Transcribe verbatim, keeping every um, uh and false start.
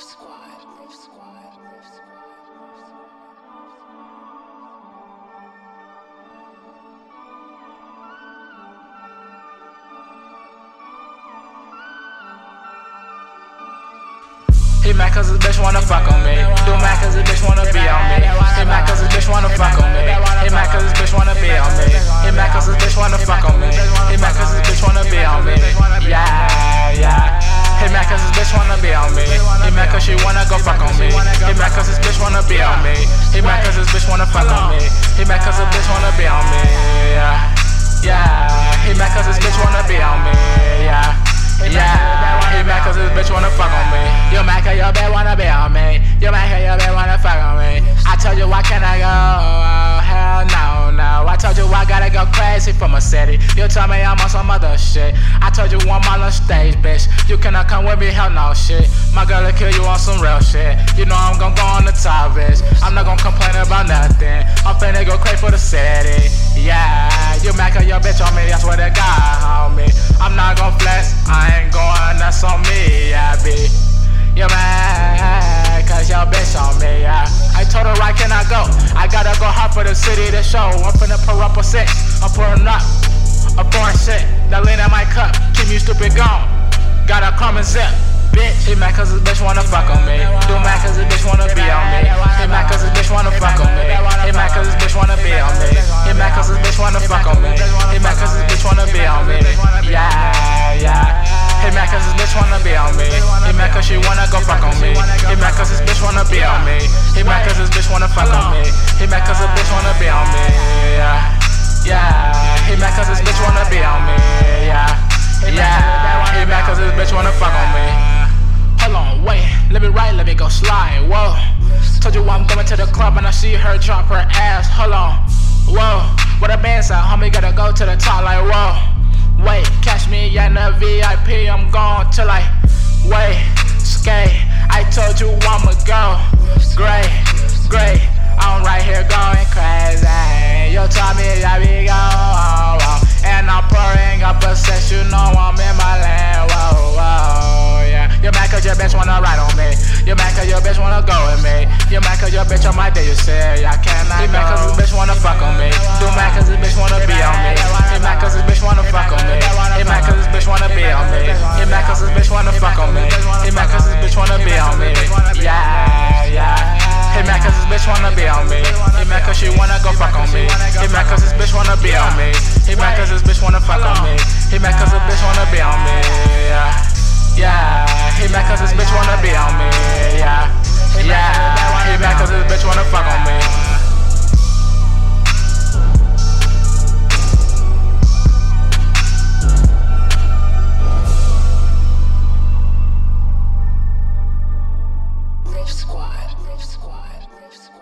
Squad, Riff Squad, Riff Squad, Riff Squad. He mad cause his bitch wanna fuck on me. Do mad cause his bitch wanna be on me. He mad cause his bitch wanna fuck on me. He mad cause his bitch wanna be on me. He mad cause his bitch wanna fuck on me. He mad cause his bitch wanna be on me. Yeah, yeah. He mad cause his bitch wanna be on me. He mad cause she wanna go fuck on me. He mad cause his bitch wanna be on me. He mad cause his bitch wanna fuck on me. He mad cause his bitch wanna be on me. Yeah, yeah. He mad cause his bitch wanna be on me. Yeah, yeah. He mad cause his bitch wanna fuck on me. You mad cause your bitch wanna be on me. You mad cause your bitch wanna fuck on me. I told you why can't I go? Oh, hell no, no. I told you I gotta go crazy from a city. You told me I'm on some other shit. I told you one mile on stage, bitch. You cannot come with me, hell no shit. My girl will kill you on some real shit. You know I'm gon' go on the top, bitch. I'm not gon' complain about nothing. I'm finna go crazy for the city. Yeah, you mad cause your bitch on me, that's what they got, homie. I'm not gon' flex, I ain't going nuts on me, yeah, B. You mad cause your bitch on me, yeah. I told her why can I go? I gotta go hard for the city to show. I'm finna pour up a six, I'm pouring up a foreign shit. That lean in my cup, keep me stupid gone. Got a common zip, bitch. He mad cause his bitch wanna fuck on me. Do mad cause his bitch wanna be on me. He mad cause his bitch wanna fuck on me. He mad cause his bitch wanna be on me. He mad cause his bitch wanna fuck on me. He mad cause his bitch wanna be on me. Yeah, yeah. He mad cause his bitch wanna be on me. He mad cause she wanna go fuck on me. He mad cause his bitch wanna be on me. He mad cause his bitch wanna fuck on me. He mad cause his bitch wanna be on me. Yeah, yeah. He mad cause his bitch wanna be on me. Yeah, yeah. He mad cause his bitch wanna fuck on me. Hold on, wait, let me right, let me go slide. Whoa, told you I'm going to the club and I see her drop her ass. Hold on, whoa, what a band's at, homie, gotta go to the top like whoa. Wait, catch me in the V I P, I'm gone till I wait, skate. I told you I'ma go, great, great. I'm right here going crazy. You told me I be gone, and I'm pouring up a sex, you know I'm in my land. Whoa, whoa, yeah. You mad cause your bitch wanna ride on me. You mad cause your bitch wanna go with me. You mad cause your bitch on my day, you say I cannot. He mad cause his bitch wanna fuck on me. Do mad cause his bitch wanna be on me. He mad cause his bitch wanna fuck on me. He mad cause his bitch wanna be on me. He mad cause his bitch wanna fuck on me. He mad cause his bitch wanna be on me. Yeah, yeah. He mad cause his bitch wanna be on me. He mad cause she wanna go fuck on me. He mad cause his bitch wanna be on me. He mad cause his bitch wanna fuck on me. He mad cause his bitch wanna be on me. Yeah, yeah. He mad cause his bitch wanna be on me. Yeah, yeah. He mad cause his bitch wanna fuck on me. Riff Squad, Riff Squad, Riff Squad.